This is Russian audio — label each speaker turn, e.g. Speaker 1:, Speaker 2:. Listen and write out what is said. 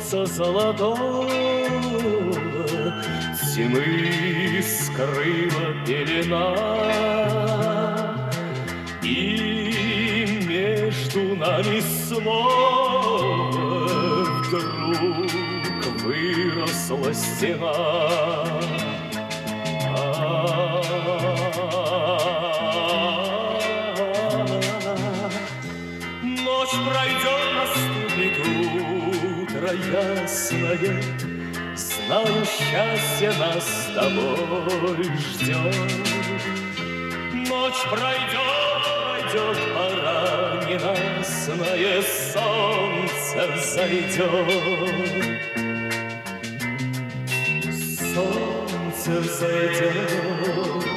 Speaker 1: солнца золотого тьмы скрыла пелена, и между нами снова вдруг выросла стена. Ночь пройдет, наступит утро ясное, знаю, счастье нас с тобой ждет. Ночь пройдет, пора ненастное, солнце взойдет. Солнце взойдет.